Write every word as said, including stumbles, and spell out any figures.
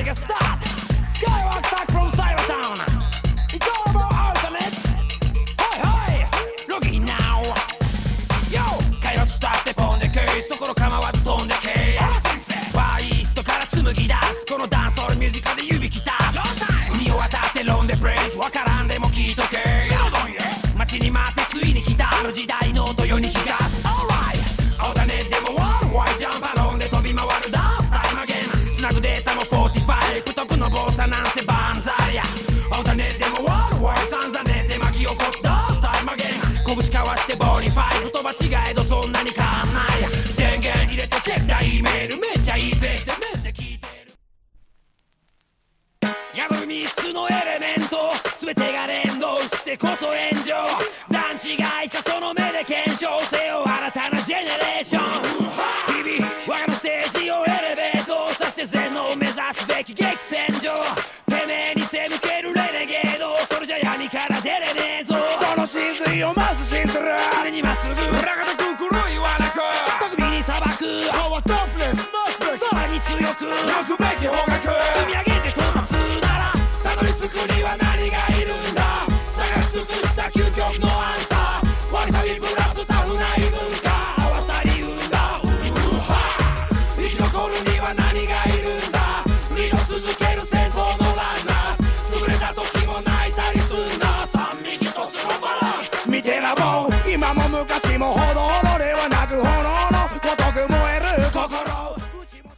get started. Skywalk back from Cybertown. It's all about alternate. Hoi hoi, looking now. Yo, カイロットスターってポンでケースところ構わず飛んでケース。ファーイーストから紡ぎ出すこのダンスホールミュージカルで指きたす。海を渡ってロンでプレイスわからんでも聞いとけ。街に待ってついに来たあの時代の音よに光す。Alright、青種でもワールドワイジャンパロンで飛び回るダンスタイムゲーム。つなぐデータもフォーティファイリクトップの暴差なんせバンザイや。青種でもワールドワイさんざねて巻き起こすダンスタイムゲーム。拳かわしてボニファイ言葉違えどそんなに変わんないや。電源入れてチェックだ E メールめっちゃいいペースでメッセ聞いてる。破るみっつのエレメント全てが連動してこそ炎上。段違いさその目で検証せよ新たなジェネレーション。日々我がのステージをエレベートさして全能を目指すべき激戦場。てめえに背向けるレネゲードそれじゃ闇から出れねえぞ。その真髄をまず信ずる常にまっすぐ裏方く狂いはなく巧みに裁くパワートップレスさらに強く泣くべき方角積み上げて到達ならたどり着くには何がいるんだ。探し尽くした究極のアンサー割りサビプラスタフな異文化合わさり生んだ生き残るには何がいるんだ。二度続ける戦闘のランナー潰れた時も泣いたりすんだ。三右一つのバランス見てらぼう今も昔もほどほど